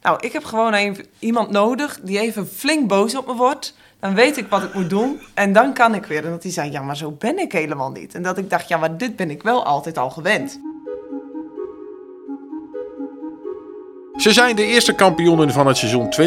Nou, ik heb gewoon iemand nodig die even flink boos op me wordt. Dan weet ik wat ik moet doen en dan kan ik weer. En dat hij zei, ja, maar zo ben ik helemaal niet. En dat ik dacht, ja, maar dit ben ik wel altijd al gewend. Ze zijn de eerste kampioenen van het seizoen 2023-2024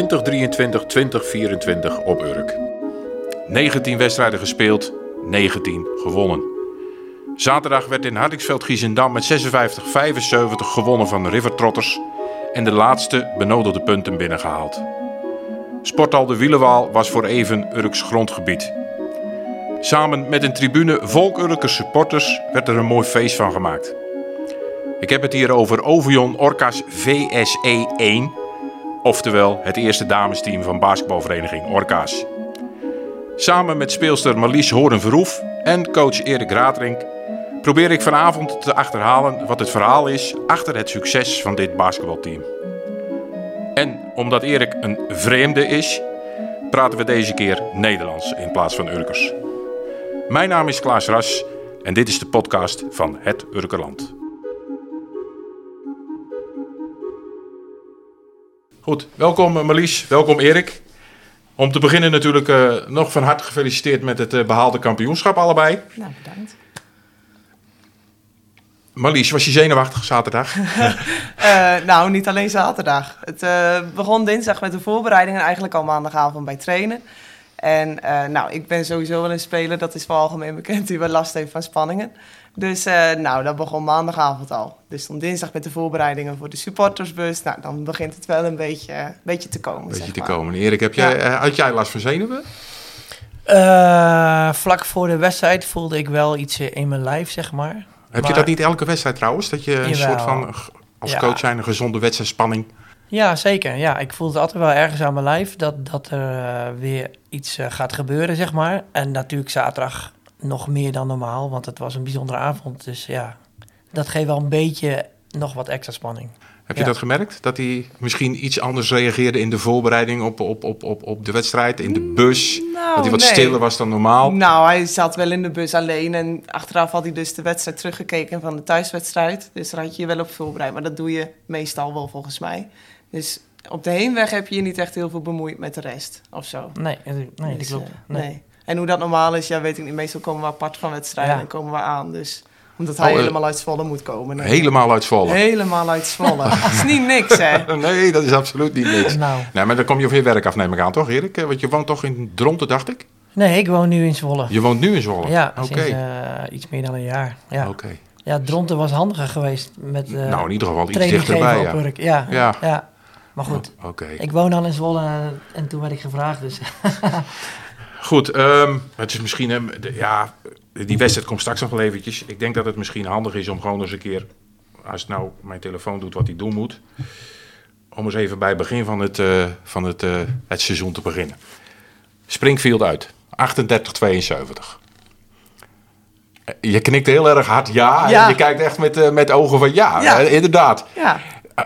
op Urk. 19 wedstrijden gespeeld, 19 gewonnen. Zaterdag werd in Hardingsveld-Giessendam met 56-75 gewonnen van de River Trotters en de laatste benodigde punten binnengehaald. Sporthal de Wielenwaal was voor even Urks grondgebied. Samen met een tribune vol Urkers supporters werd er een mooi feest van gemaakt. Ik heb het hier over Ovion Orka's VSE 1, oftewel het eerste damesteam van basketbalvereniging Orka's. Samen met speelster Marlies Hoorn-Verhoef en coach Erik Raadrink probeer ik vanavond te achterhalen wat het verhaal is achter het succes van dit basketbalteam. En omdat Erik een vreemde is, praten we deze keer Nederlands in plaats van Urkers. Mijn naam is Klaas Ras en dit is de podcast van Het Urkerland. Goed, welkom Marlies, welkom Erik. Om te beginnen natuurlijk nog van harte gefeliciteerd met het behaalde kampioenschap allebei. Nou, bedankt. Marlies, was je zenuwachtig zaterdag? Nou, niet alleen zaterdag. Het begon dinsdag met de voorbereiding en eigenlijk al maandagavond bij trainen. En ik ben sowieso wel een speler, dat is wel algemeen bekend, die wel last heeft van spanningen. Dus dat begon maandagavond al. Dus dan dinsdag met de voorbereidingen voor de supportersbus. Nou, dan begint het wel een beetje te komen. Erik, had jij last van zenuwen? Vlak voor de wedstrijd voelde ik wel iets in mijn lijf, zeg maar. Heb je dat niet elke wedstrijd trouwens? Dat je een Jawel. soort van, als coach zijn, een gezonde wedstrijdspanning? Ja, zeker. Ja, ik voel het altijd wel ergens aan mijn lijf dat er weer iets gaat gebeuren, zeg maar. En natuurlijk zaterdag nog meer dan normaal, want het was een bijzondere avond. Dus ja, dat geeft wel een beetje nog wat extra spanning. Heb je dat gemerkt? Dat hij misschien iets anders reageerde in de voorbereiding op de wedstrijd, in de bus? Dat hij wat stiller was dan normaal? Nou, hij zat wel in de bus alleen. En achteraf had hij dus de wedstrijd teruggekeken van de thuiswedstrijd. Dus daar had je je wel op voorbereid. Maar dat doe je meestal wel volgens mij. Dus op de heenweg heb je je niet echt heel veel bemoeid met de rest of zo. Nee, dat klopt. Nee. En hoe dat normaal is, ja, weet ik niet. Meestal komen we apart van wedstrijden en komen we aan. Dus omdat hij helemaal uit Zwolle moet komen. Helemaal uit Zwolle? Helemaal uit Zwolle. Dat is niet niks, hè? Nee, dat is absoluut niet niks. Nou. Nee, maar dan kom je van je werk af, neem ik aan, toch Erik? Want je woont toch in Dronten, dacht ik? Nee, ik woon nu in Zwolle. Je woont nu in Zwolle? Ja, Oké. sinds iets meer dan een jaar. Ja. Oké. Ja, Dronten was handiger geweest met nou, in ieder geval iets training dichterbij. geven op Urk. Ja. Maar goed, Oké. ik woon al in Zwolle en toen werd ik gevraagd. Dus. Goed, het is misschien, die wedstrijd komt straks nog wel eventjes. Ik denk dat het misschien handig is om gewoon eens een keer, als nou mijn telefoon doet wat hij doen moet, om eens even bij het begin van het seizoen te beginnen. Springfield uit, 38-72. Je knikt heel erg hard ja. En je kijkt echt met ogen van ja. Inderdaad. Ja.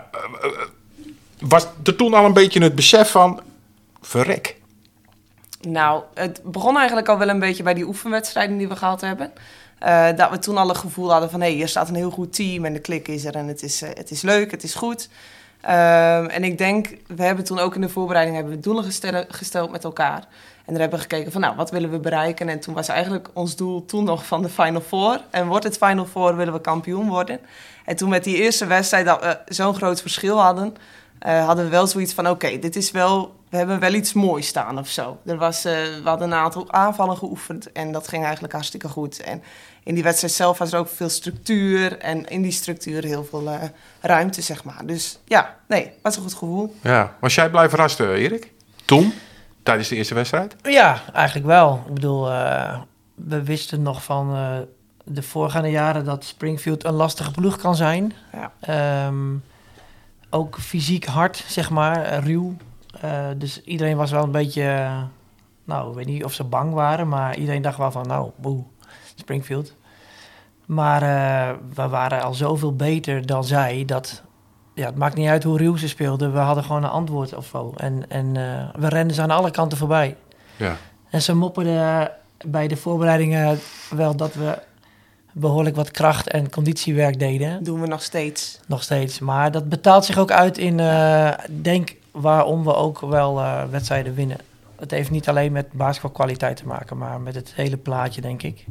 Was er toen al een beetje het besef van, verrek? Nou, het begon eigenlijk al wel een beetje bij die oefenwedstrijden die we gehad hebben. Dat we toen al het gevoel hadden van, hier staat een heel goed team en de klik is er en het is leuk, het is goed. En ik denk, we hebben toen ook in de voorbereiding doelen gesteld met elkaar. En daar hebben we gekeken van, wat willen we bereiken? En toen was eigenlijk ons doel toen nog van de Final Four. En wordt het Final Four, willen we kampioen worden. En toen met die eerste wedstrijd dat we zo'n groot verschil hadden, hadden we wel zoiets van, dit is wel, we hebben wel iets moois staan of zo. We hadden een aantal aanvallen geoefend en dat ging eigenlijk hartstikke goed. En in die wedstrijd zelf was er ook veel structuur en in die structuur heel veel ruimte, zeg maar. Dus was een goed gevoel. Ja, was jij blij verrast, Erik? Toen? Tijdens de eerste wedstrijd? Ja, eigenlijk wel. Ik bedoel, we wisten nog van de voorgaande jaren dat Springfield een lastige ploeg kan zijn. Ja. Ook fysiek hard, zeg maar, ruw. Dus iedereen was wel een beetje, ik weet niet of ze bang waren, maar iedereen dacht wel van, boe, Springfield. Maar we waren al zoveel beter dan zij, dat het maakt niet uit hoe ruw ze speelden. We hadden gewoon een antwoord of zo. En we renden ze aan alle kanten voorbij. Ja. En ze mopperden bij de voorbereidingen wel dat we behoorlijk wat kracht- en conditiewerk deden. Doen we nog steeds. Nog steeds. Maar dat betaalt zich ook uit in, denk waarom we ook wel wedstrijden winnen. Het heeft niet alleen met basketbalkwaliteit te maken, maar met het hele plaatje, denk ik.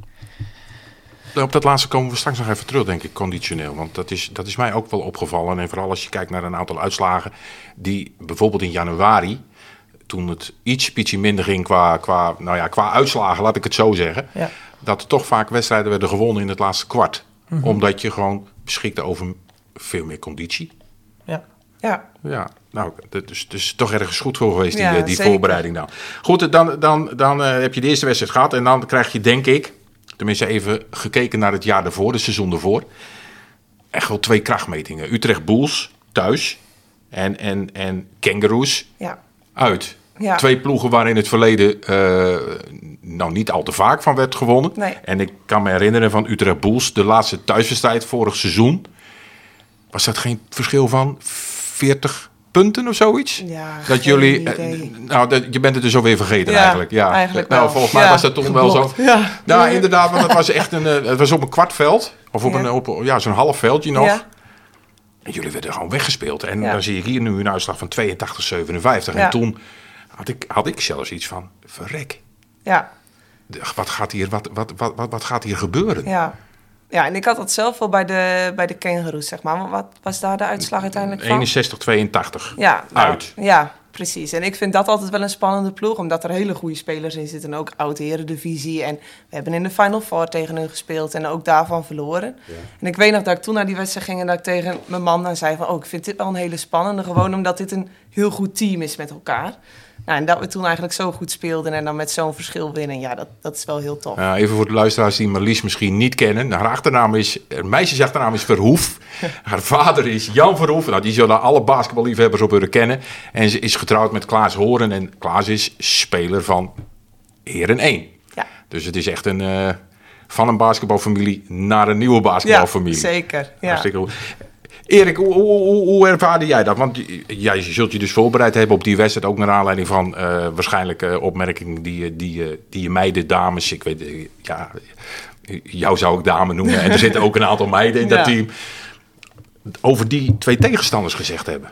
Op dat laatste komen we straks nog even terug, denk ik, conditioneel. Want dat is mij ook wel opgevallen. En vooral als je kijkt naar een aantal uitslagen die bijvoorbeeld in januari, toen het ietsje minder ging qua uitslagen, laat ik het zo zeggen, dat er toch vaak wedstrijden werden gewonnen in het laatste kwart. Mm-hmm. Omdat je gewoon beschikte over veel meer conditie. Ja, nou, dat is toch ergens goed voor geweest, die voorbereiding dan. Goed, dan heb je de eerste wedstrijd gehad en dan krijg je, denk ik, tenminste even gekeken naar het jaar daarvoor, het seizoen ervoor, echt wel 2 krachtmetingen. Utrecht Bulls thuis en Kangaroos uit. Ja. 2 ploegen waar in het verleden niet al te vaak van werd gewonnen. Nee. En ik kan me herinneren van Utrecht Bulls, de laatste thuiswedstrijd vorig seizoen, was dat geen verschil van 40 punten of zoiets? Ja, dat jullie, je bent het dus alweer vergeten eigenlijk. Ja, eigenlijk wel. Volgens mij was dat toch wel zo. Ja. Nou, inderdaad, want het was echt het was op een kwartveld of op zo'n half veldje nog. Ja. En jullie werden gewoon weggespeeld. En dan zie ik hier nu een uitslag van 82-57. Ja. En toen had ik zelfs iets van, verrek. Ja. Wat gaat hier gebeuren? Ja. Ja, en ik had dat zelf wel bij de Kangaroos, zeg maar. Wat was daar de uitslag uiteindelijk van? 61-82 uit. Ja, precies. En ik vind dat altijd wel een spannende ploeg, omdat er hele goede spelers in zitten. En ook oud-eredivisie. En we hebben in de Final Four tegen hun gespeeld en ook daarvan verloren. Ja. En ik weet nog dat ik toen naar die wedstrijd ging en dat ik tegen mijn man dan zei van, ik vind dit wel een hele spannende. Gewoon omdat dit een heel goed team is met elkaar. Nou, en dat we toen eigenlijk zo goed speelden en dan met zo'n verschil winnen, dat is wel heel tof. Even voor de luisteraars die Marlies misschien niet kennen. Haar meisjesachternaam is Verhoef. Haar vader is Jan Verhoef. Nou, die zullen alle basketballiefhebbers op hun kennen. En ze is getrouwd met Klaas Horen. En Klaas is speler van Heren 1. Ja. Dus het is echt van een basketbalfamilie naar een nieuwe basketbalfamilie. Ja, zeker. Ja. Hartstikke goed. Erik, hoe ervaarde jij dat? Want jij zult je dus voorbereid hebben op die wedstrijd, ook naar aanleiding van waarschijnlijk opmerkingen die je meiden, dames, ik weet, jou zou ik dame noemen en er zitten ook een aantal meiden in dat team, over die 2 tegenstanders gezegd hebben.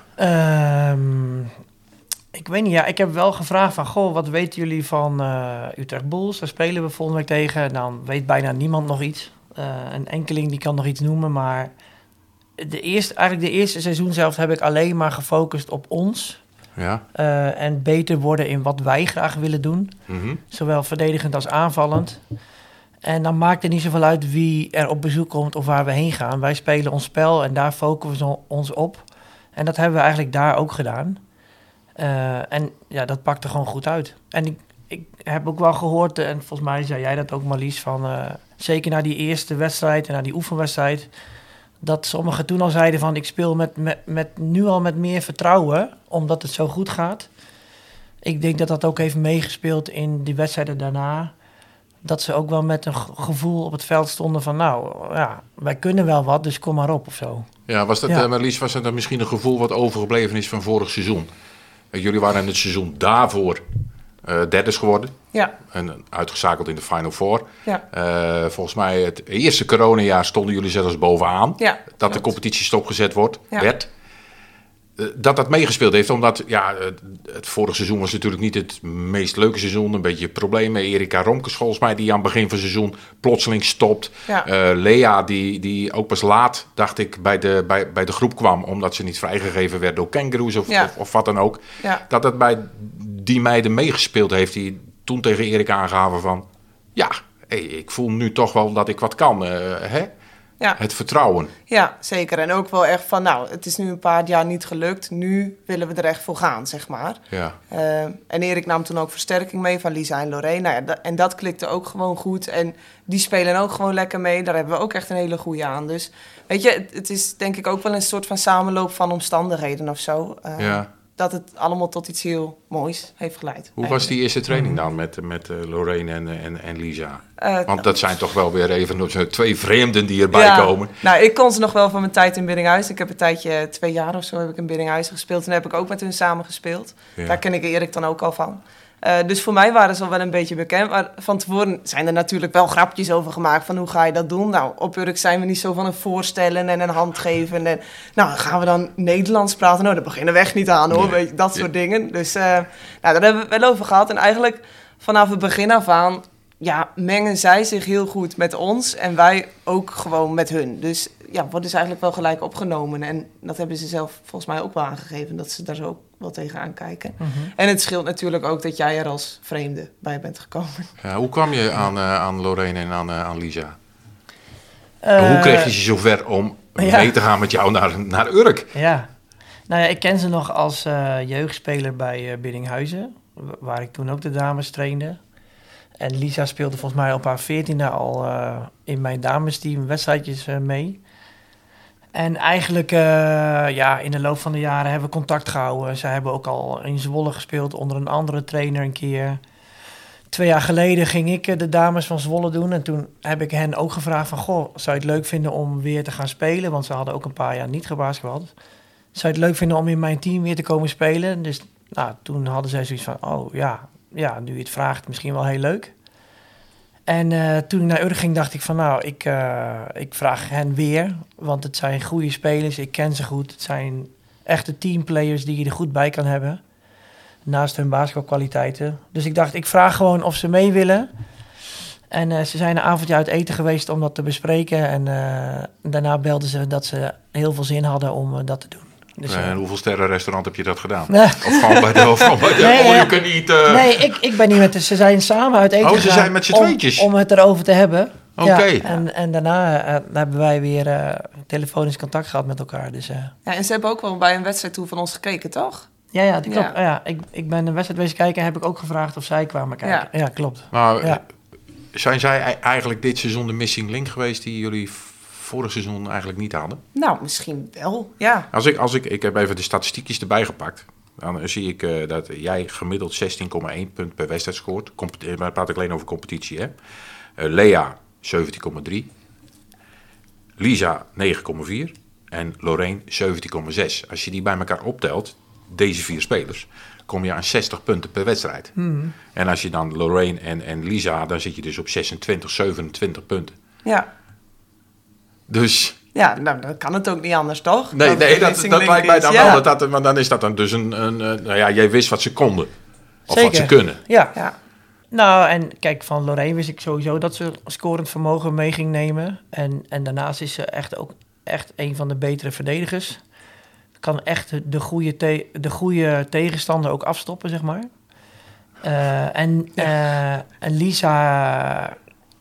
Ik weet niet, ik heb wel gevraagd van, wat weten jullie van Utrecht Bulls? Daar spelen we volgende week tegen. Dan weet bijna niemand nog iets. Een enkeling die kan nog iets noemen, maar de eerste seizoen zelf heb ik alleen maar gefocust op ons. Ja. En beter worden in wat wij graag willen doen. Mm-hmm. Zowel verdedigend als aanvallend. En dan maakt het niet zoveel uit wie er op bezoek komt of waar we heen gaan. Wij spelen ons spel en daar focussen we ons op. En dat hebben we eigenlijk daar ook gedaan. En dat pakte gewoon goed uit. En ik heb ook wel gehoord, en volgens mij zei jij dat ook, Marlies, van zeker na die eerste wedstrijd en na die oefenwedstrijd, dat sommigen toen al zeiden van, ik speel nu al met meer vertrouwen, omdat het zo goed gaat. Ik denk dat dat ook heeft meegespeeld in die wedstrijden daarna. Dat ze ook wel met een gevoel op het veld stonden van, wij kunnen wel wat, dus kom maar op of zo. Ja, Marlies, was dat misschien een gevoel wat overgebleven is van vorig seizoen? Jullie waren in het seizoen daarvoor derde geworden. Ja. En uitgeschakeld in de Final Four. Ja. Volgens mij het eerste coronajaar stonden jullie zelfs bovenaan. Ja, dat de competitie stopgezet werd. Dat meegespeeld heeft, omdat het vorige seizoen was natuurlijk niet het meest leuke seizoen. Een beetje problemen. Erika Romkes volgens mij, die aan het begin van het seizoen plotseling stopt. Ja. Lea, die ook pas laat, dacht ik, bij de groep kwam, omdat ze niet vrijgegeven werd door Kangaroos of wat dan ook. Ja. Dat het bij die meiden meegespeeld heeft, die toen tegen Erika aangaven van, ik voel nu toch wel dat ik wat kan, hè? Ja. Het vertrouwen. Ja, zeker. En ook wel echt van, het is nu een paar jaar niet gelukt. Nu willen we er echt voor gaan, zeg maar. Ja. En Erik nam toen ook versterking mee van Lisa en Lorraine. En dat klikte ook gewoon goed. En die spelen ook gewoon lekker mee. Daar hebben we ook echt een hele goeie aan. Dus weet je, het is denk ik ook wel een soort van samenloop van omstandigheden of zo. Dat het allemaal tot iets heel moois heeft geleid. Hoe was die eerste training dan met Lorraine en Lisa? Want dat zijn toch wel weer even 2 vreemden die erbij komen. Nou, ik kon ze nog wel van mijn tijd in Biddinghuis. Ik heb een tijdje, 2 jaar of zo, heb ik in Biddinghuis gespeeld. En heb ik ook met hun samen gespeeld. Ja. Daar ken ik Erik dan ook al van. Dus voor mij waren ze al wel een beetje bekend. Maar van tevoren zijn er natuurlijk wel grapjes over gemaakt van hoe ga je dat doen? Nou, op Urk zijn we niet zo van een voorstellen en een hand geven. En, nou, gaan we dan Nederlands praten? Nou, daar beginnen we echt niet aan hoor, weet je, dat soort dingen. Dus nou, daar hebben we het wel over gehad. En eigenlijk vanaf het begin af aan mengen zij zich heel goed met ons en wij ook gewoon met hun. Dus worden ze eigenlijk wel gelijk opgenomen. En dat hebben ze zelf volgens mij ook wel aangegeven, dat ze daar zo ook wel tegenaan kijken. Mm-hmm. En het scheelt natuurlijk ook dat jij er als vreemde bij bent gekomen. Ja, hoe kwam je aan Lorraine en aan Lisa? Hoe kreeg je ze zover om mee te gaan met jou naar Urk? Ja, nou ja, ik ken ze nog als jeugdspeler bij Biddinghuizen, waar ik toen ook de dames trainde. En Lisa speelde volgens mij op haar 14e al in mijn damesteam wedstrijdjes mee. En eigenlijk in de loop van de jaren hebben we contact gehouden. Zij hebben ook al in Zwolle gespeeld onder een andere trainer een keer. 2 jaar geleden ging ik de dames van Zwolle doen. En toen heb ik hen ook gevraagd van, goh, zou je het leuk vinden om weer te gaan spelen? Want ze hadden ook een paar jaar niet gebasketbald. Zou je het leuk vinden om in mijn team weer te komen spelen? Dus toen hadden zij zoiets van, nu je het vraagt, misschien wel heel leuk. En toen ik naar Urk ging, dacht ik van ik vraag hen weer. Want het zijn goede spelers, ik ken ze goed. Het zijn echte teamplayers die je er goed bij kan hebben. Naast hun basketbalkwaliteiten. Dus ik dacht, ik vraag gewoon of ze mee willen. En ze zijn een avondje uit eten geweest om dat te bespreken. En daarna belden ze dat ze heel veel zin hadden om dat te doen. Dus, en hoeveel sterren restaurant heb je dat gedaan? Of gewoon bij de niet. Nee, ik ben niet met ze zijn samen uit eten gegaan. Ze zijn met z'n tweetjes? Om het erover te hebben. Oké. Ja, en daarna hebben wij weer telefonisch contact gehad met elkaar. Dus, en ze hebben ook wel bij een wedstrijd toe van ons gekeken, toch? Ja, die klopt. Ja, ik ben een wedstrijd wezen kijken en heb ik ook gevraagd of zij kwamen kijken. Ja, klopt. Maar zijn zij eigenlijk dit seizoen de missing link geweest die jullie vorig seizoen eigenlijk niet hadden? Nou, misschien wel, ja. Ik heb even de statistiekjes erbij gepakt. Dan zie ik dat jij gemiddeld 16,1 punt per wedstrijd scoort. Maar praat ik alleen over competitie, hè. Lea 17,3. Lisa 9,4. En Lorraine 17,6. Als je die bij elkaar optelt, deze 4 spelers, kom je aan 60 punten per wedstrijd. Mm. En als je dan Lorraine en Lisa, dan zit je dus op 26, 27 punten. Ja. Dus... Ja, nou, dan kan het ook niet anders, toch? Nee, dat lijkt mij dan wel. Maar dan is dat dan dus jij wist wat ze konden. Of Zeker. Wat ze kunnen. Ja. Nou, en kijk, van Lorraine wist ik sowieso dat ze scorend vermogen mee ging nemen. En daarnaast is ze echt een van de betere verdedigers. Kan echt de goede tegenstander ook afstoppen, zeg maar. En Lisa...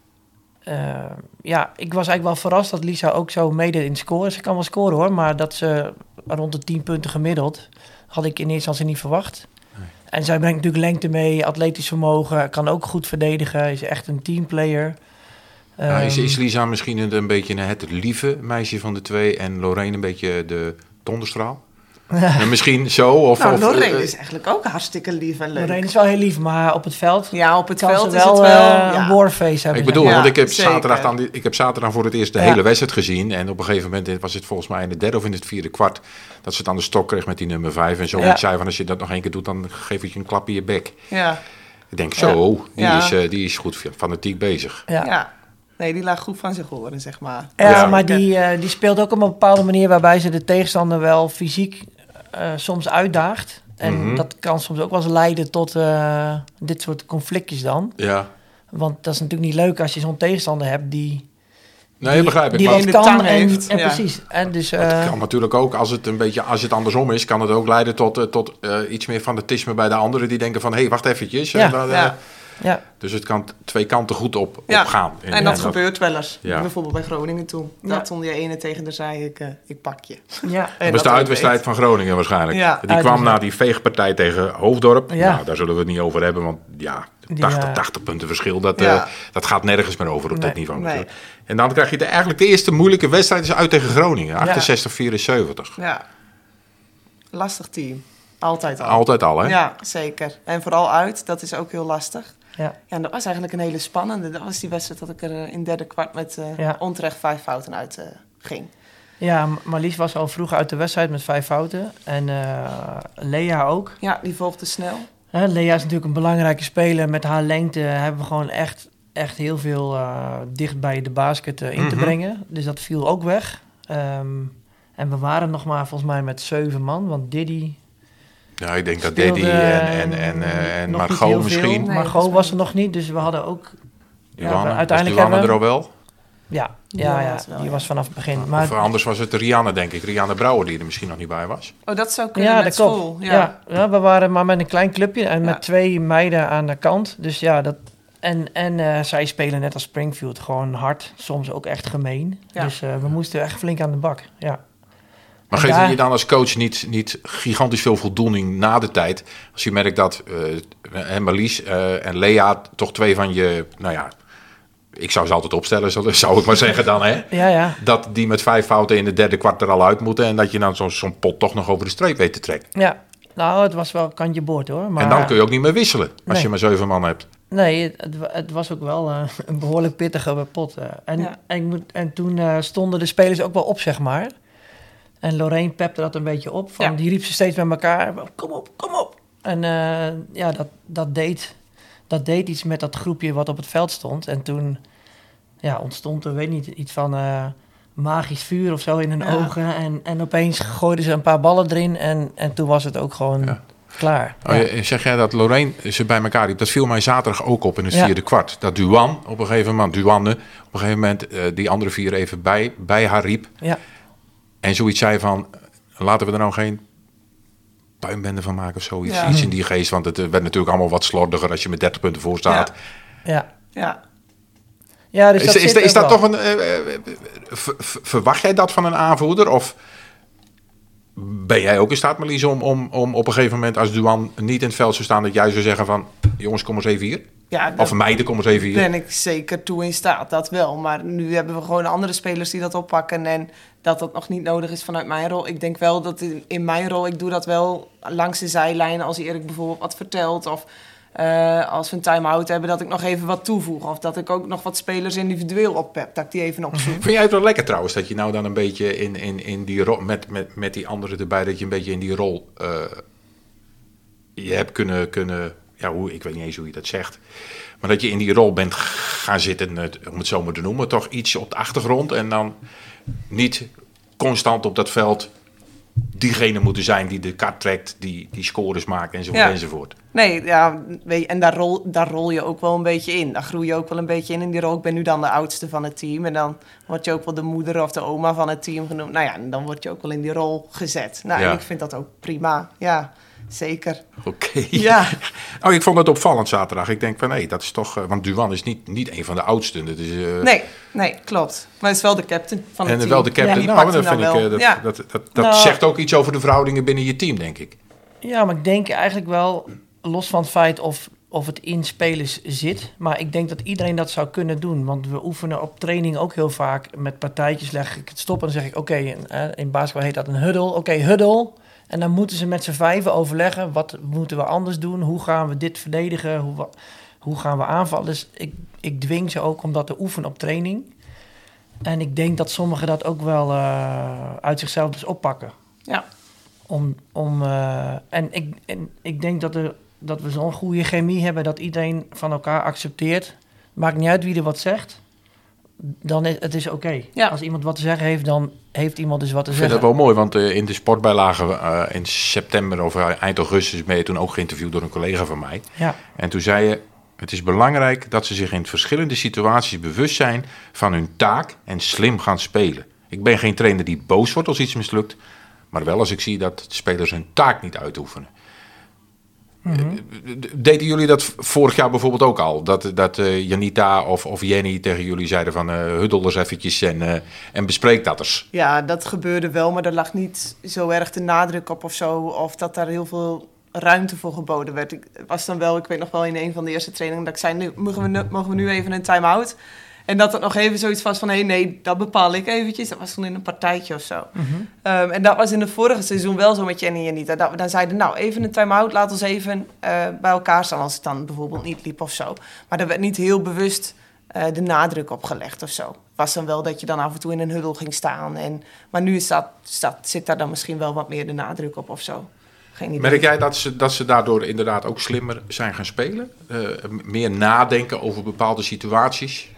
ik was eigenlijk wel verrast dat Lisa ook zo meedeed in het scoren. Ze kan wel scoren hoor, maar dat ze rond de 10 punten gemiddeld... had ik in eerste instantie niet verwacht. Nee. En zij brengt natuurlijk lengte mee, atletisch vermogen... kan ook goed verdedigen, is echt een teamplayer. Is Lisa misschien een beetje het lieve meisje van de 2... en Lorraine een beetje de donderstraal? En misschien zo? Lorraine is eigenlijk ook hartstikke lief en leuk. Lorraine is wel heel lief, maar op het veld... Ja, op het veld is het wel een warface hebben. Ik bedoel, want ik heb zaterdag voor het eerst de hele wedstrijd gezien... en op een gegeven moment was het volgens mij in het 3e of in het 4e kwart... dat ze dan de stok kreeg met die nummer 5 en zo. En ik zei van, als je dat nog 1 keer doet, dan geef ik je een klap in je bek. Ja. Ik denk, die is goed fanatiek bezig. Ja. Nee, die laat goed van zich horen, zeg maar. Ja, maar die speelt ook op een bepaalde manier... waarbij ze de tegenstander wel fysiek soms uitdaagt. En dat kan soms ook wel eens leiden tot dit soort conflictjes dan. Ja. Want dat is natuurlijk niet leuk als je zo'n tegenstander hebt die... Nee, begrijp ik. Die wat kan heeft. En precies. En dus, het kan natuurlijk ook, als het andersom is... kan het ook leiden tot iets meer fanatisme bij de anderen... die denken van, hé, wacht eventjes. Ja. Dus het kan 2 kanten goed op gaan. En dat gebeurt wel eens. Ja. Bijvoorbeeld bij Groningen toen. Dat stond je ene tegen, daar zei ik pak je. Ja. Dat was de uitwedstrijd van Groningen waarschijnlijk. Ja. Die kwam na die veegpartij tegen Hoofddorp. Ja. Nou, daar zullen we het niet over hebben, want 80 punten verschil. Dat gaat nergens meer over op dit niveau. Nee. En dan krijg je eigenlijk de eerste moeilijke wedstrijd is uit tegen Groningen. 68-74. Ja. Lastig team. Altijd al. Altijd al, hè? Ja, zeker. En vooral uit, dat is ook heel lastig. Ja, en dat was eigenlijk een hele spannende. Dat was die wedstrijd dat ik er in 3e kwart met onterecht 5 fouten uit ging. Ja, Marlies was al vroeg uit de wedstrijd met 5 fouten. En Lea ook. Ja, die volgde snel. Lea is natuurlijk een belangrijke speler. Met haar lengte hebben we gewoon echt heel veel dicht bij de basket in te brengen. Dus dat viel ook weg. En we waren nog maar volgens mij met 7 man. Want Diddy... Ja, ik denk dat Diddy en Margot misschien. Nee, Margot was er nog niet, dus we hadden ook... Uiteindelijk hebben we er al wel. Ja, die was vanaf het begin. Maar of anders was het Rianne, denk ik. Rianne Brouwer, die er misschien nog niet bij was. Oh, dat zou kunnen met school. Ja, we waren maar met een klein clubje en met 2 meiden aan de kant. Dus ja, dat... En zij spelen net als Springfield gewoon hard, soms ook echt gemeen. Ja. Dus we moesten echt flink aan de bak, ja. Maar geeft het je dan als coach niet gigantisch veel voldoening na de tijd... als je merkt dat Marlies en Lea toch 2 van je... Nou ja, ik zou ze altijd opstellen, zou ik maar zeggen dan, hè? Ja. Dat die met 5 fouten in de derde kwart er al uit moeten... en dat je dan zo'n pot toch nog over de streep weet te trekken. Ja, nou, het was wel kantje boord, hoor. Maar... En dan kun je ook niet meer wisselen, als je maar 7 man hebt. Nee, het was ook wel een behoorlijk pittige pot. En toen stonden de spelers ook wel op, zeg maar... En Lorraine pepte dat een beetje op. Die riep ze steeds met elkaar. Kom op. En dat deed iets met dat groepje wat op het veld stond. En toen ontstond er, weet niet, iets van magisch vuur of zo in hun ogen. En opeens gooiden ze een paar ballen erin. En toen was het ook gewoon klaar. Zeg jij dat Lorraine ze bij elkaar riep? Dat viel mij zaterdag ook op in het vierde kwart. Dat Duanne op een gegeven moment die andere 4 even bij haar riep. Ja. En zoiets zei van, laten we er nou geen puinbende van maken of zoiets. Ja. Iets in die geest, want het werd natuurlijk allemaal wat slordiger als je met 30 punten voor staat. Ja, dus is dat toch een... verwacht jij dat van een aanvoerder? Of ben jij ook in staat, Marlies, om op een gegeven moment... als Duanne niet in het veld zou staan, dat jij zou zeggen van... jongens, kom eens even hier. Ja, of meiden, kom eens even hier. Ben ik zeker toe in staat, dat wel. Maar nu hebben we gewoon andere spelers die dat oppakken... en dat nog niet nodig is vanuit mijn rol. Ik denk wel dat in mijn rol, ik doe dat wel langs de zijlijn... als Erik bijvoorbeeld wat vertelt... of als we een time-out hebben, dat ik nog even wat toevoeg. Of dat ik ook nog wat spelers individueel oppep, dat ik die even opzoek. Vind jij het wel lekker trouwens, dat je nou dan een beetje in die rol... met die anderen erbij, dat je een beetje in die rol... je hebt kunnen ik weet niet eens hoe je dat zegt... maar dat je in die rol bent gaan zitten, om het zo maar te noemen... toch iets op de achtergrond en dan niet constant op dat veld... diegene moeten zijn die de kaart trekt, die scores maakt enzovoort. Nee, en daar rol je ook wel een beetje in. Daar groei je ook wel een beetje in die rol. Ik ben nu dan de oudste van het team. En dan word je ook wel de moeder of de oma van het team genoemd. Nou ja, en dan word je ook wel in die rol gezet. Nou, en ik vind dat ook prima. Ja, zeker. Oké. Ja. Ik vond het opvallend zaterdag. Ik denk van, dat is toch... want Duanne is niet een van de oudsten. Dat is, Nee, klopt. Maar hij is wel de captain van het team. En wel de captain. Dat zegt ook iets over de verhoudingen binnen je team, denk ik. Ja, maar ik denk eigenlijk wel... los van het feit of het in spelers zit. Maar ik denk dat iedereen dat zou kunnen doen. Want we oefenen op training ook heel vaak met partijtjes. Leg ik het stop en dan zeg ik... in basketbal heet dat een huddle. Huddle. En dan moeten ze met z'n 5 overleggen. Wat moeten we anders doen? Hoe gaan we dit verdedigen? Hoe gaan we aanvallen? Dus ik dwing ze ook om dat te oefenen op training. En ik denk dat sommigen dat ook wel uit zichzelf dus oppakken. Ja. Ik denk dat we zo'n goede chemie hebben... dat iedereen van elkaar accepteert. Maakt niet uit wie er wat zegt. Dan is het oké. Ja. Als iemand wat te zeggen heeft, dan heeft iemand dus wat te zeggen. Ik vind dat wel mooi, want in de sportbijlage in september of eind augustus... ben je toen ook geïnterviewd door een collega van mij. Ja. En toen zei je... Het is belangrijk dat ze zich in verschillende situaties bewust zijn van hun taak en slim gaan spelen. Ik ben geen trainer die boos wordt als iets mislukt, maar wel als ik zie dat spelers hun taak niet uitoefenen. Mm-hmm. Deden jullie dat vorig jaar bijvoorbeeld ook al? Dat Janita of Jenny tegen jullie zeiden van huddel eens eventjes en bespreek dat eens. Ja, dat gebeurde wel, maar er lag niet zo erg de nadruk op of zo. Of dat daar heel veel ruimte voor geboden werd. Ik weet nog wel in een van de eerste trainingen dat ik zei, mogen we nu even een time-out? En dat het nog even zoiets was van, nee, dat bepaal ik eventjes. Dat was toen in een partijtje of zo. Mm-hmm. En dat was in het vorige seizoen wel zo met Jenny en Janita. Dat we dan zeiden, even een time-out, laat ons even bij elkaar staan als het dan bijvoorbeeld niet liep of zo. Maar er werd niet heel bewust de nadruk op gelegd of zo. Het was dan wel dat je dan af en toe in een huddle ging staan. Maar nu zit daar dan misschien wel wat meer de nadruk op of zo. Geen idee. Merk jij dat ze daardoor inderdaad ook slimmer zijn gaan spelen? Meer nadenken over bepaalde situaties?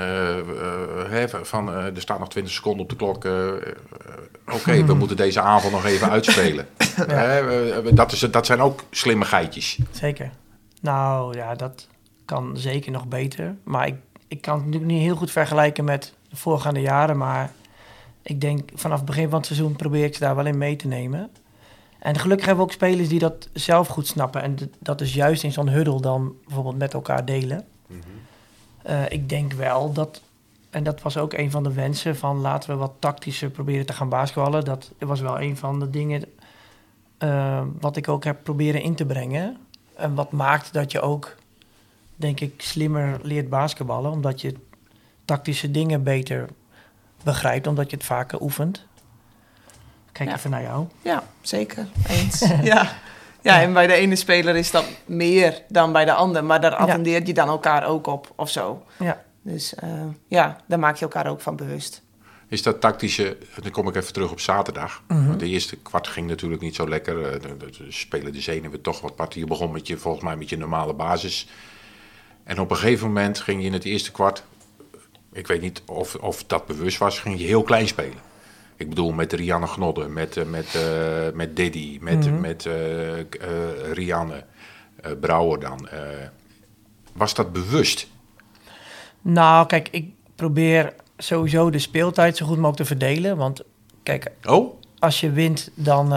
Er staat nog 20 seconden op de klok. Oké, we moeten deze aanval nog even uitspelen. Dat zijn ook slimmigheidjes. Zeker. Nou ja, dat kan zeker nog beter. Maar ik kan het natuurlijk niet heel goed vergelijken met de voorgaande jaren. Maar ik denk vanaf het begin van het seizoen probeer ik ze daar wel in mee te nemen. En gelukkig hebben we ook spelers die dat zelf goed snappen. En dat is juist in zo'n huddle dan bijvoorbeeld met elkaar delen. Mm-hmm. Ik denk wel dat, en dat was ook een van de wensen, van laten we wat tactischer proberen te gaan basketballen. Dat was wel een van de dingen wat ik ook heb proberen in te brengen. En wat maakt dat je ook, denk ik, slimmer leert basketballen. Omdat je tactische dingen beter begrijpt, omdat je het vaker oefent. Kijk even naar jou. Ja, zeker. Eens. Ja, en bij de ene speler is dat meer dan bij de ander. Maar daar attendeert je dan elkaar ook op of zo. Ja. Dus daar maak je elkaar ook van bewust. Is dat tactische, dan kom ik even terug op zaterdag. Mm-hmm. De eerste kwart ging natuurlijk niet zo lekker. De spelen de zenuwen toch wat part. Je begon volgens mij met je normale basis. En op een gegeven moment ging je in het eerste kwart, ik weet niet of dat bewust was, ging je heel klein spelen. Ik bedoel, met Rianne Gnodde, met Diddy, met Rianne Brouwer dan. Was dat bewust? Nou, kijk, ik probeer sowieso de speeltijd zo goed mogelijk te verdelen. Want kijk, als je wint, dan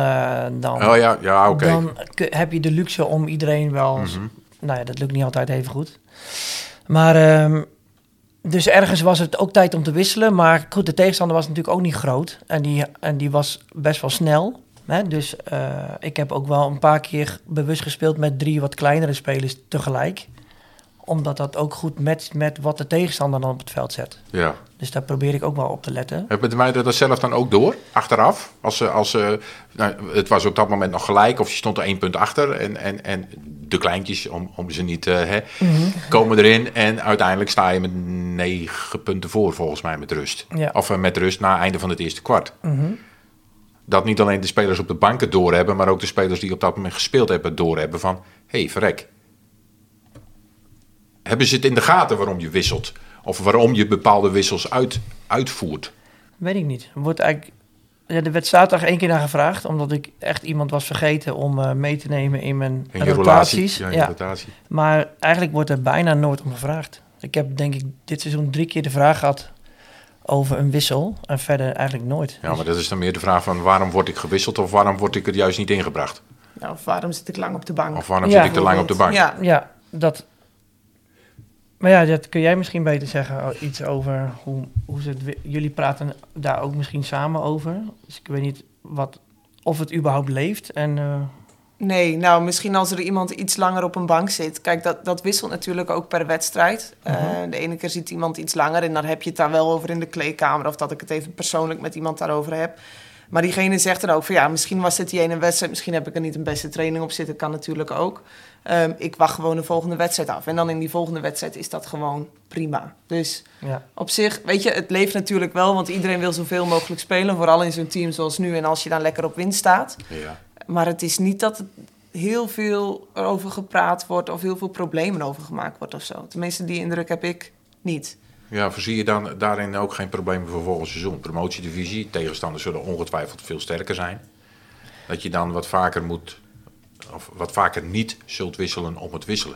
heb je de luxe om iedereen wel... Mm-hmm. Nou ja, dat lukt niet altijd even goed. Maar... Dus ergens was het ook tijd om te wisselen. Maar goed, de tegenstander was natuurlijk ook niet groot. En die was best wel snel. Hè? Dus ik heb ook wel een paar keer bewust gespeeld met 3 wat kleinere spelers tegelijk. Omdat dat ook goed matcht met wat de tegenstander dan op het veld zet. Ja. Dus daar probeer ik ook wel op te letten. Hebben de meiden dat zelf dan ook door, achteraf? Het was op dat moment nog gelijk, of je stond er 1 punt achter. En de kleintjes, om ze niet komen erin. En uiteindelijk sta je met 9 punten voor, volgens mij, met rust. Ja. Of met rust na het einde van het eerste kwart. Mm-hmm. Dat niet alleen de spelers op de banken doorhebben, maar ook de spelers die op dat moment gespeeld hebben doorhebben van... Hé, verrek. Hebben ze het in de gaten waarom je wisselt? Of waarom je bepaalde wissels uitvoert? Weet ik niet. Er werd zaterdag 1 keer naar gevraagd, omdat ik echt iemand was vergeten om mee te nemen in mijn rotaties. Rotatie. Maar eigenlijk wordt er bijna nooit om gevraagd. Ik heb denk ik dit seizoen 3 keer de vraag gehad over een wissel en verder eigenlijk nooit. Ja, maar dat is dan meer de vraag van waarom word ik gewisseld of waarom word ik er juist niet ingebracht? Nou, of waarom zit ik lang op de bank? Of waarom zit ik te lang op de bank? Ja, dat... Maar ja, dat kun jij misschien beter zeggen, iets over hoe ze het... Jullie praten daar ook misschien samen over. Dus ik weet niet of het überhaupt leeft. Nee, nou misschien als er iemand iets langer op een bank zit. Kijk, dat wisselt natuurlijk ook per wedstrijd. De ene keer zit iemand iets langer en dan heb je het daar wel over in de kleedkamer. Of dat ik het even persoonlijk met iemand daarover heb. Maar diegene zegt dan ook van misschien was dit die ene wedstrijd. Misschien heb ik er niet een beste training op zitten. Kan natuurlijk ook. Ik wacht gewoon de volgende wedstrijd af. En dan in die volgende wedstrijd is dat gewoon prima. Dus op zich, weet je, het leeft natuurlijk wel. Want iedereen wil zoveel mogelijk spelen. Vooral in zo'n team zoals nu. En als je dan lekker op winst staat. Ja. Maar het is niet dat het heel veel over gepraat wordt. Of heel veel problemen over gemaakt wordt of zo. Tenminste, die indruk heb ik niet. Ja, voorzie je dan daarin ook geen problemen voor volgend seizoen? Promotiedivisie, tegenstanders zullen ongetwijfeld veel sterker zijn. Dat je dan wat vaker wat vaker niet zult wisselen om het wisselen.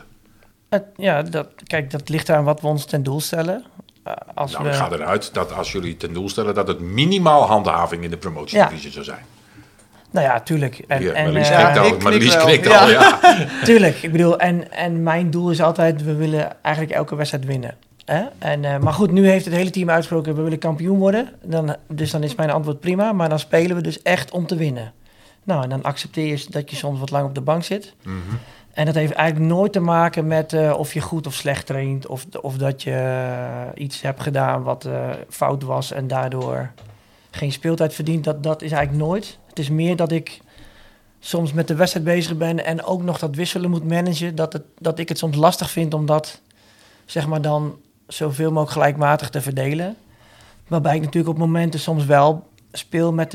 Dat ligt aan wat we ons ten doel stellen. Ik ga eruit dat als jullie ten doel stellen dat het minimaal handhaving in de promotiedivisie zou zijn. Nou ja, tuurlijk. Marlies knikt al, ja. Tuurlijk, ik bedoel, en mijn doel is altijd, we willen eigenlijk elke wedstrijd winnen. Maar goed, nu heeft het hele team uitgesproken, we willen kampioen worden. Dus dan is mijn antwoord prima, maar dan spelen we dus echt om te winnen. Nou, en dan accepteer je dat je soms wat lang op de bank zit. Mm-hmm. En dat heeft eigenlijk nooit te maken met of je goed of slecht traint... of dat je iets hebt gedaan wat fout was en daardoor geen speeltijd verdient. Dat is eigenlijk nooit. Het is meer dat ik soms met de wedstrijd bezig ben... en ook nog dat wisselen moet managen. Dat ik het soms lastig vind om dat, zeg maar, dan zoveel mogelijk gelijkmatig te verdelen. Waarbij ik natuurlijk op momenten soms wel speel met de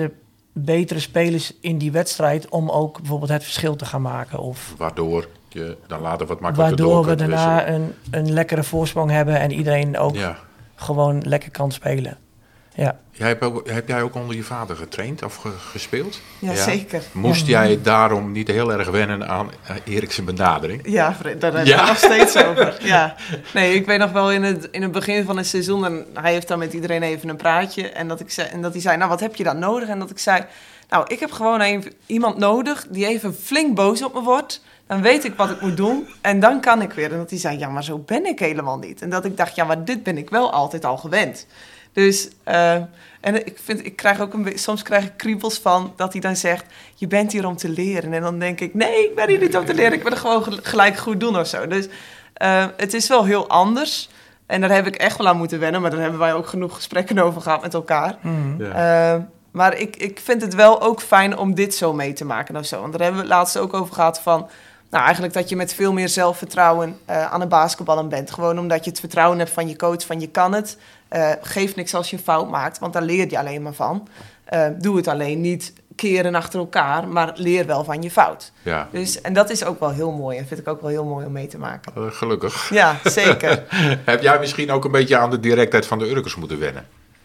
betere spelers in die wedstrijd om ook bijvoorbeeld het verschil te gaan maken. Of waardoor je dan later wat makkelijker waardoor we daarna een lekkere voorsprong hebben en iedereen ook gewoon lekker kan spelen. Ja. Heb jij ook onder je vader getraind of gespeeld? Ja, zeker. Moest jij daarom niet heel erg wennen aan Erikse benadering? Ja, daar hebben we het nog steeds over. Ja. Nee, ik weet nog wel in het begin van het seizoen, en hij heeft dan met iedereen even een praatje. En dat hij zei, nou, wat heb je dan nodig? En dat ik zei, nou, ik heb gewoon iemand nodig die even flink boos op me wordt. Dan weet ik wat ik moet doen en dan kan ik weer. En dat hij zei, ja, maar zo ben ik helemaal niet. En dat ik dacht, ja, maar dit ben ik wel altijd al gewend. Dus, en soms krijg ik kriebels van dat hij dan zegt, je bent hier om te leren. En dan denk ik, nee, ik ben hier niet om te leren. Ik wil het gewoon gelijk goed doen of zo. Dus het is wel heel anders. En daar heb ik echt wel aan moeten wennen. Maar daar hebben wij ook genoeg gesprekken over gehad met elkaar. Maar ik vind het wel ook fijn om dit zo mee te maken of zo. Want daar hebben we het laatst ook over gehad van, nou, eigenlijk dat je met veel meer zelfvertrouwen aan een basketballen bent. Gewoon omdat je het vertrouwen hebt van je coach, van je kan het. Geef niks als je een fout maakt, want daar leer je alleen maar van. Doe het alleen niet keren achter elkaar, maar leer wel van je fout. Ja. Dus, en dat is ook wel heel mooi en vind ik ook wel heel mooi om mee te maken. Gelukkig. Ja, zeker. Heb jij misschien ook een beetje aan de directheid van de Urkers moeten wennen?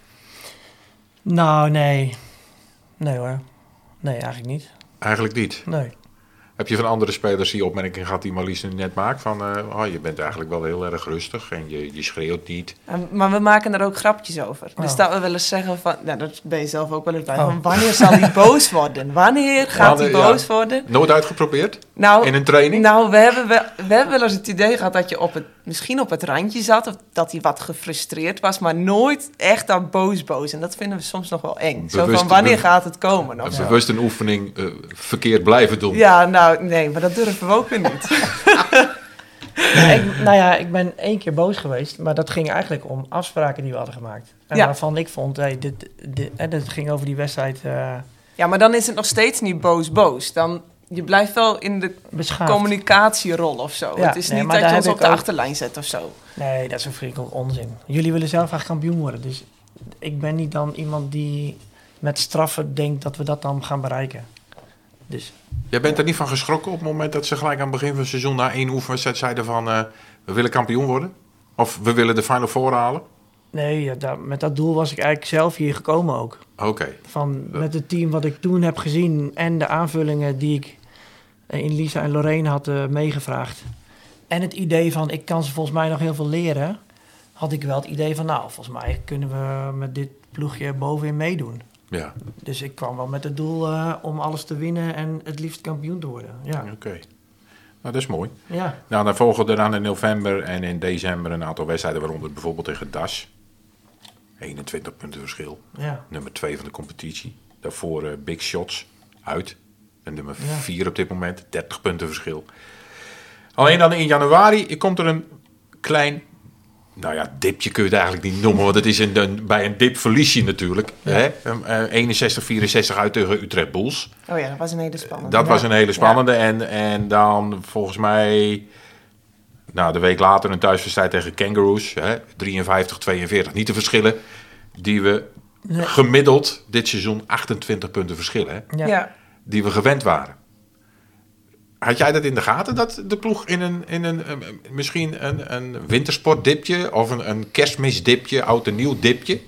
Nou, nee. Nee hoor. Nee, eigenlijk niet. Eigenlijk niet? Nee. Heb je van andere spelers die opmerking gehad die Marlies nu net maakt? Van, je bent eigenlijk wel heel erg rustig en je schreeuwt niet. Maar we maken er ook grapjes over. Dus dat we wel eens zeggen van, nou, dat ben je zelf ook wel eens bij. Van, wanneer zal hij boos worden? Wanneer gaat hij boos worden? Nooit uitgeprobeerd? Nou, in een training? Nou, we hebben wel eens het idee gehad dat je misschien op het randje zat. Of dat hij wat gefrustreerd was. Maar nooit echt dan boos. En dat vinden we soms nog wel eng. Zo van, wanneer gaat het komen? Bewust een oefening verkeerd blijven doen. Ja, nou, nee, maar dat durven we ook weer niet. Ik ben 1 keer boos geweest. Maar dat ging eigenlijk om afspraken die we hadden gemaakt. En waarvan ik vond, dit ging over die wedstrijd. Ja, maar dan is het nog steeds niet boos. Dan, je blijft wel in de communicatierol of zo. Ja, het is niet dat je ons op de achterlijn zet of zo. Nee, dat is een vriendelijk onzin. Jullie willen zelf graag kampioen worden. Dus ik ben niet dan iemand die met straffen denkt dat we dat dan gaan bereiken. Dus. Jij bent er niet van geschrokken op het moment dat ze gelijk aan het begin van het seizoen na 1 oefenwedstrijd zeiden van we willen kampioen worden? Of we willen de Final Four halen? Nee, met dat doel was ik eigenlijk zelf hier gekomen ook. Oké. Met het team wat ik toen heb gezien en de aanvullingen die ik in Lisa en Lorraine had meegevraagd. En het idee van, ik kan ze volgens mij nog heel veel leren. Had ik wel het idee van, nou, volgens mij kunnen we met dit ploegje bovenin meedoen. Ja. Dus ik kwam wel met het doel om alles te winnen en het liefst kampioen te worden. Ja. Oké. Nou, dat is mooi. Ja. Nou, dan volgen er dan in november en in december een aantal wedstrijden, waaronder bijvoorbeeld tegen DAS. 21 punten verschil. Ja. Nummer 2 van de competitie. Daarvoor Big Shots uit. En nummer 4 op dit moment. 30 punten verschil. Alleen dan in januari komt er een klein, nou ja, dipje kun je het eigenlijk niet noemen. Want het is bij een dip verlies je natuurlijk. Ja. Hè? 61-64 uit tegen Utrecht Bulls. Oh ja, dat was een hele spannende. Dat was een hele spannende. Ja. En dan volgens mij, nou, de week later een thuiswedstrijd tegen Kangaroos. 53-42. Niet de verschillen die we gemiddeld dit seizoen 28 punten verschillen. Hè? Ja. Die we gewend waren. Had jij dat in de gaten, dat de ploeg in een misschien een wintersportdipje of een kerstmisdipje, oud en nieuw dipje?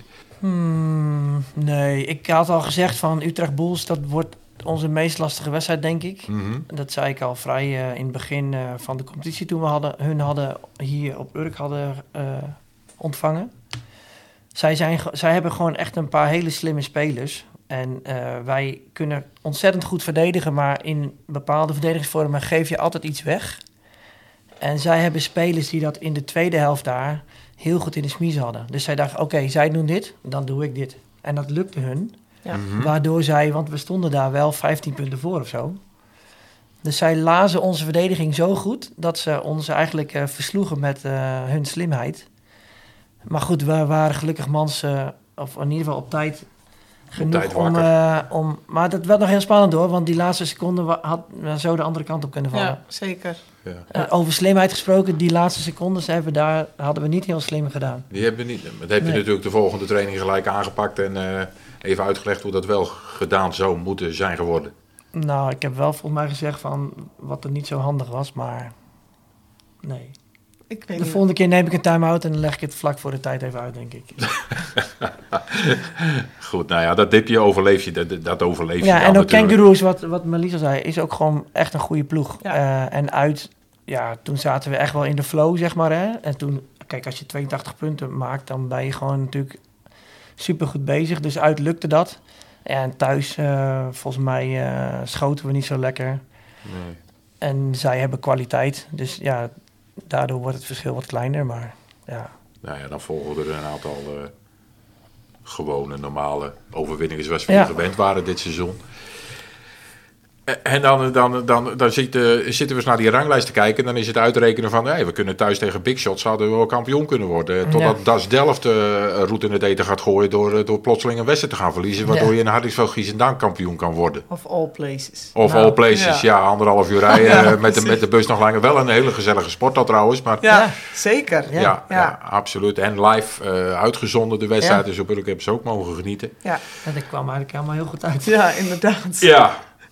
Nee, ik had al gezegd van Utrecht Bulls, dat wordt onze meest lastige wedstrijd, denk ik. Mm-hmm. Dat zei ik al vrij in het begin van de competitie toen we hun hadden hier op Urk ontvangen. Zij hebben gewoon echt een paar hele slimme spelers. En wij kunnen ontzettend goed verdedigen, maar in bepaalde verdedigingsvormen geef je altijd iets weg. En zij hebben spelers die dat in de tweede helft daar heel goed in de smies hadden. Dus zij dachten, oké, zij doen dit, dan doe ik dit. En dat lukte hun. Ja. Mm-hmm. Waardoor want we stonden daar wel 15 punten voor of zo. Dus zij lazen onze verdediging zo goed dat ze ons eigenlijk versloegen met hun slimheid. Maar goed, we waren gelukkig of in ieder geval op tijd genoeg om... Maar dat werd nog heel spannend hoor, want die laatste seconde had zo de andere kant op kunnen vallen. Ja, zeker. Ja. Over slimheid gesproken, die laatste secondes hadden we niet heel slim gedaan. Die hebben we niet. Dat heb je natuurlijk de volgende training gelijk aangepakt en even uitgelegd hoe dat wel gedaan zou moeten zijn geworden. Nou, ik heb wel volgens mij gezegd van wat er niet zo handig was, maar nee. De volgende keer neem ik een time-out en dan leg ik het vlak voor de tijd even uit, denk ik. Goed, nou ja, dat dipje overleef je, dat overleef je. Ja, en ook natuurlijk. Kangaroos, wat Melissa zei, is ook gewoon echt een goede ploeg. Ja. Toen zaten we echt wel in de flow, zeg maar. Hè? En toen, kijk, als je 82 punten maakt, dan ben je gewoon natuurlijk super goed bezig. Dus uit lukte dat. En thuis, volgens mij, schoten we niet zo lekker. Nee. En zij hebben kwaliteit. Dus ja, daardoor wordt het verschil wat kleiner. Maar ja. Nou ja, dan volgen er een aantal gewone, normale overwinningen zoals we gewend waren dit seizoen. En dan zitten we eens naar die ranglijst te kijken. En dan is het uitrekenen van, we kunnen thuis tegen Big Shots, zouden we wel kampioen kunnen worden. Totdat Das Delft roet in het eten gaat gooien door plotseling een wedstrijd te gaan verliezen. Waardoor je in Hardingsveld Giesendam kampioen kan worden. Of all places. All places, ja. 1,5 uur rijden met de bus nog langer. Wel een hele gezellige sport dat trouwens. Maar, ja, zeker. Ja, absoluut. En live uitgezonden de wedstrijd. Dus op hebben ze ook mogen genieten. Ja. En dat kwam eigenlijk helemaal heel goed uit. Ja, inderdaad. Ja.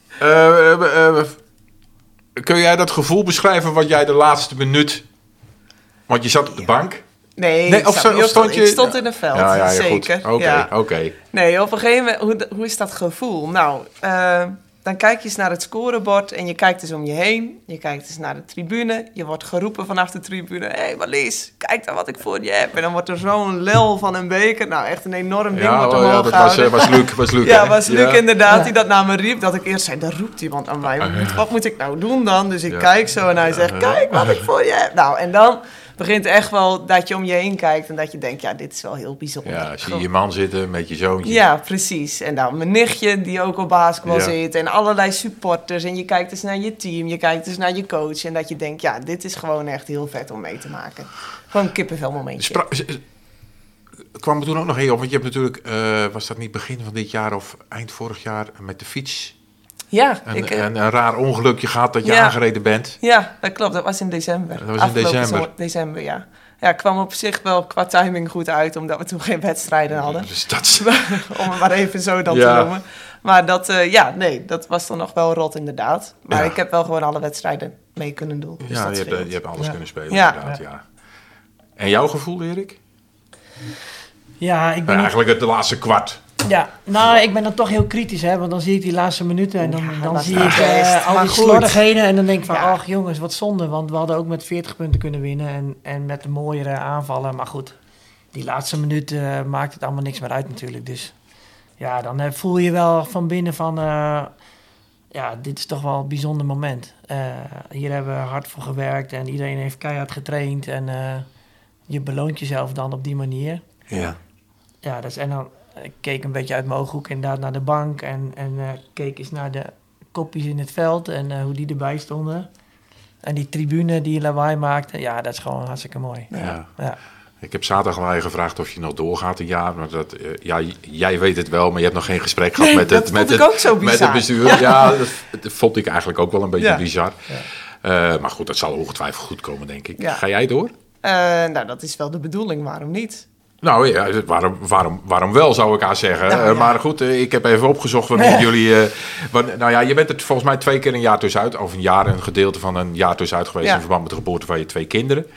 Kun jij dat gevoel beschrijven wat jij de laatste minuut... Want je zat op de bank. Nee, ik stond in een veld, ja, zeker. Oké. Nee, op een gegeven moment, hoe is dat gevoel? Nou, dan kijk je eens naar het scorebord en je kijkt eens om je heen. Je kijkt eens naar de tribune. Je wordt geroepen vanaf de tribune. Hé, Marlies, kijk dan wat ik voor je heb. En dan wordt er zo'n lel van een beker. Nou, echt een enorm ding wordt omhoog gehouden. Dat was Luc. Ja, was Luc inderdaad die dat naar me riep. Dat ik eerst zei, daar roept iemand aan mij. Wat moet ik nou doen dan? Dus ik kijk zo en hij zegt, kijk wat ik voor je heb. Nou, en dan begint echt wel dat je om je heen kijkt en dat je denkt, ja, dit is wel heel bijzonder. Ja, zie je je man zitten met je zoontje. Ja, precies. En dan mijn nichtje die ook op basketbal zit en allerlei supporters. En je kijkt eens naar je team, je kijkt eens naar je coach. En dat je denkt, ja, dit is gewoon echt heel vet om mee te maken. Gewoon een kippenvel momentje. Kwam er toen ook nog heel op, want je hebt natuurlijk, was dat niet begin van dit jaar of eind vorig jaar met de fiets... Ja, een raar ongelukje gehad dat je aangereden bent. Ja, dat klopt. Dat was in december. December, ja. Ja, kwam op zich wel qua timing goed uit, omdat we toen geen wedstrijden hadden. Dus dat... Om het maar even zo dan te noemen. Maar dat was dan nog wel rot inderdaad. Maar ik heb wel gewoon alle wedstrijden mee kunnen doen. Dus ja, je hebt alles kunnen spelen inderdaad, En jouw gevoel, Erik? Ja, ik ben... Eigenlijk het laatste kwart. Ja, nou, ik ben dan toch heel kritisch, hè, want dan zie ik die laatste minuten en dan zie ik al die slordigheden en dan denk ik van, ach jongens, wat zonde, want we hadden ook met 40 punten kunnen winnen en met de mooiere aanvallen, maar goed, die laatste minuten maakt het allemaal niks meer uit natuurlijk, dus ja, dan voel je wel van binnen van, dit is toch wel een bijzonder moment. Hier hebben we hard voor gewerkt en iedereen heeft keihard getraind en je beloont jezelf dan op die manier. Ja. Ja, en dan... Ik keek een beetje uit mijn ooghoek inderdaad naar de bank en keek eens naar de kopjes in het veld en hoe die erbij stonden. En die tribune die lawaai maakte, ja, dat is gewoon hartstikke mooi. Ja. Ik heb zaterdag al gevraagd of je nog doorgaat een jaar. Maar jij weet het wel, maar je hebt nog geen gesprek gehad met het bestuur. Ja, dat vond ik eigenlijk ook wel een beetje bizar. Ja. Maar goed, dat zal ongetwijfeld goed komen, denk ik. Ja. Ga jij door? Dat is wel de bedoeling, waarom niet? Nou ja, waarom wel, zou ik haar zeggen. Maar goed, ik heb even opgezocht wanneer jullie... je bent er volgens mij 2 keer een jaar tussenuit. Of een gedeelte van een jaar tussenuit geweest... in verband met de geboorte van je 2 kinderen.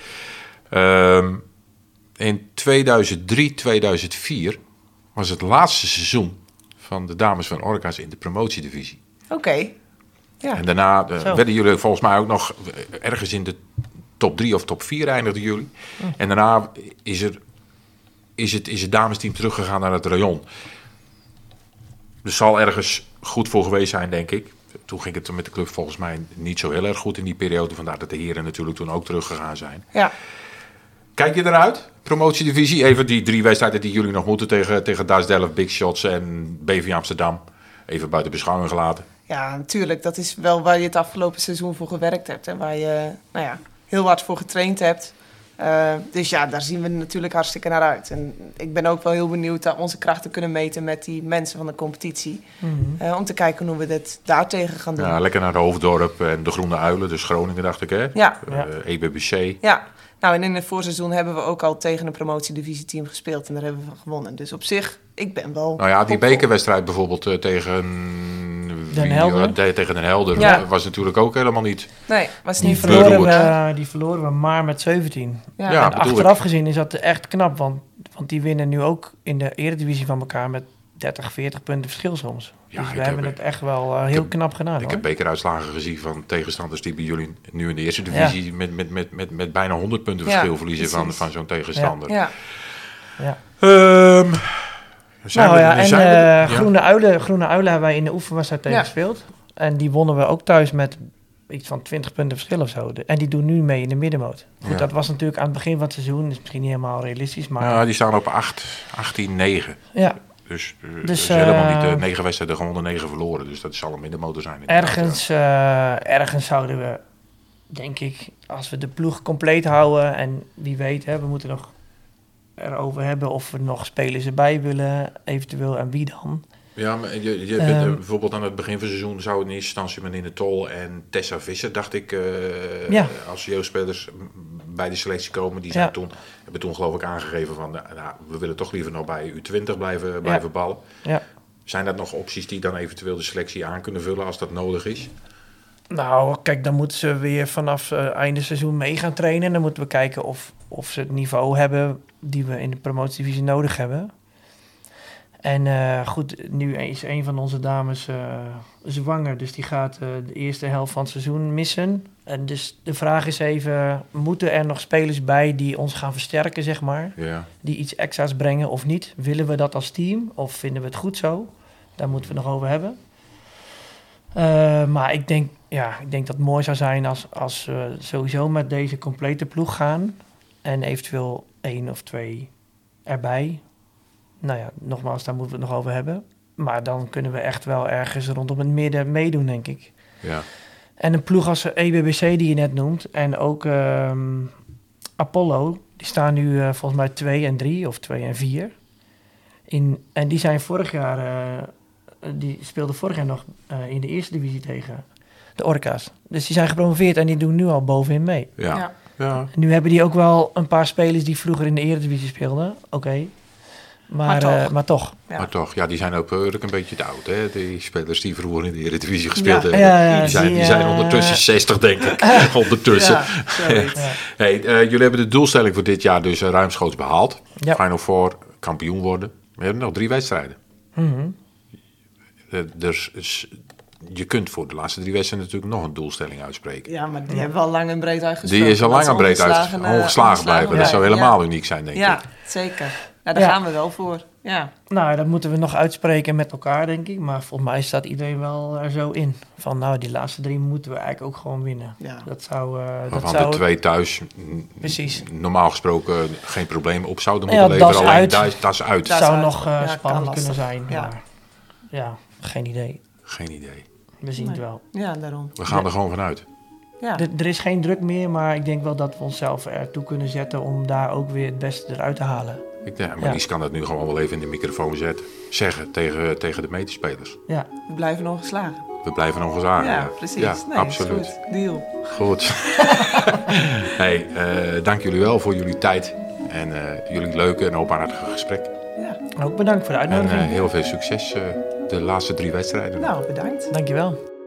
In 2003, 2004 was het laatste seizoen... van de dames van Orka's in de promotiedivisie. Oké. Ja. En daarna werden jullie volgens mij ook nog... ergens in de top 3 of top 4 eindigden jullie. En daarna is het damesteam teruggegaan naar het rayon. Dus zal ergens goed voor geweest zijn, denk ik. Toen ging het met de club volgens mij niet zo heel erg goed in die periode. Vandaar dat de heren natuurlijk toen ook teruggegaan zijn. Ja. Kijk je eruit? Promotiedivisie. Even die 3 wedstrijden die jullie nog moeten tegen Das Delft, Big Shots en BV Amsterdam. Even buiten beschouwing gelaten. Ja, natuurlijk. Dat is wel waar je het afgelopen seizoen voor gewerkt hebt. En waar je heel hard voor getraind hebt. Dus ja, daar zien we natuurlijk hartstikke naar uit. En ik ben ook wel heel benieuwd dat we onze krachten kunnen meten met die mensen van de competitie. Om te kijken hoe we dit daartegen gaan doen. Ja, lekker naar de Hoofddorp en de Groene Uilen, dus Groningen dacht ik, hè? Ja. EBBC. Ja, nou en in het voorseizoen hebben we ook al tegen een promotiedivisieteam gespeeld en daar hebben we van gewonnen. Dus op zich, ik ben wel... Nou ja, die bekerwedstrijd bijvoorbeeld tegen Den Helder was natuurlijk ook helemaal niet... Nee, was niet die verloren we maar met 17. Ja, en achteraf gezien is dat echt knap, want die winnen nu ook in de Eredivisie van elkaar met 30, 40 punten verschil soms. Ja, dus we hebben het echt wel heel knap gedaan. Ik heb bekeruitslagen gezien van tegenstanders die bij jullie nu in de eerste divisie met bijna 100 punten verschil verliezen van zo'n tegenstander. Ja. Groene Uilen hebben wij in de oefenwedstrijd tegen gespeeld. En die wonnen we ook thuis met iets van 20 punten verschil of zo. En die doen nu mee in de middenmoot. Goed, dat was natuurlijk aan het begin van het seizoen. Dat is misschien niet helemaal realistisch. Maar... Ja, die staan op 18-9. Ja. Dus helemaal niet 9 wedstrijden gewonnen, 9 verloren. Dus dat zal een middenmotor zijn. Ergens zouden we, denk ik, als we de ploeg compleet houden... en wie weet, we moeten nog erover hebben of we nog spelers erbij willen, eventueel, en wie dan. Ja, maar je bent, bijvoorbeeld aan het begin van het seizoen zou in eerste instantie meneer Tol en Tessa Visser, dacht ik, als jeugdspelers bij de selectie komen. Die zijn hebben toen geloof ik aangegeven van, we willen toch liever nog bij U20 blijven ballen. Ja. Zijn dat nog opties die dan eventueel de selectie aan kunnen vullen als dat nodig is? Nou, kijk, dan moeten ze weer vanaf einde seizoen mee gaan trainen. En dan moeten we kijken of ze het niveau hebben die we in de promotiedivisie nodig hebben. En goed, nu is een van onze dames zwanger, dus die gaat de eerste helft van het seizoen missen. En dus de vraag is even, moeten er nog spelers bij die ons gaan versterken, zeg maar? Ja. Die iets extra's brengen of niet? Willen we dat als team of vinden we het goed zo? Daar moeten we het nog over hebben. Maar ik denk dat het mooi zou zijn als we sowieso met deze complete ploeg gaan. En eventueel 1 of 2 erbij. Nou ja, nogmaals, daar moeten we het nog over hebben. Maar dan kunnen we echt wel ergens rondom het midden meedoen, denk ik. Ja. En een ploeg als EBBC die je net noemt. En ook Apollo. Die staan nu volgens mij 2 en 3 of 2 en 4. En die zijn vorig jaar... die speelden vorig jaar nog in de eerste divisie tegen de Orka's. Dus die zijn gepromoveerd en die doen nu al bovenin mee. Ja. Nu hebben die ook wel een paar spelers die vroeger in de Eredivisie speelden. Oké. Maar toch. Ja. Maar toch, die zijn ook een beetje te oud. Hè? Die spelers die vroeger in de Eredivisie gespeeld hebben. Die zijn ondertussen 60, denk ik. Ondertussen. Jullie hebben de doelstelling voor dit jaar dus ruimschoots behaald. Ja. Final Four, kampioen worden. We hebben nog 3 wedstrijden. Mm-hmm. Dus je kunt voor de laatste 3 wedstrijden natuurlijk nog een doelstelling uitspreken. Ja, maar die hebben we al lang en breed uitgesproken. Die is al lang en breed ongeslagen blijven. Dat zou helemaal uniek zijn, denk ik. Ja, zeker. Daar gaan we wel voor. Ja. Nou, dat moeten we nog uitspreken met elkaar, denk ik. Maar volgens mij staat iedereen wel er zo in. Van die laatste 3 moeten we eigenlijk ook gewoon winnen. Ja. Dat zou... de 2 thuis, precies. Normaal gesproken geen probleem op zouden moeten leveren. Alleen dat is uit. Dat zou nog spannend kunnen zijn. Ja, geen idee. Geen idee. We zien het wel. Ja, daarom. We gaan er gewoon vanuit. Ja. Er is geen druk meer, maar ik denk wel dat we onszelf ertoe kunnen zetten om daar ook weer het beste eruit te halen. Lies kan dat nu gewoon wel even in de microfoon zeggen tegen de medespelers. Ja. We blijven ongeslagen. We blijven ongeslagen. Ja, precies. Ja, absoluut. Is goed. Deal. Goed. Dank jullie wel voor jullie tijd en jullie leuke en openhartige gesprek. Ja. Ook bedankt voor de uitnodiging. En heel veel succes de laatste 3 wedstrijden. Nou, bedankt. Dankjewel.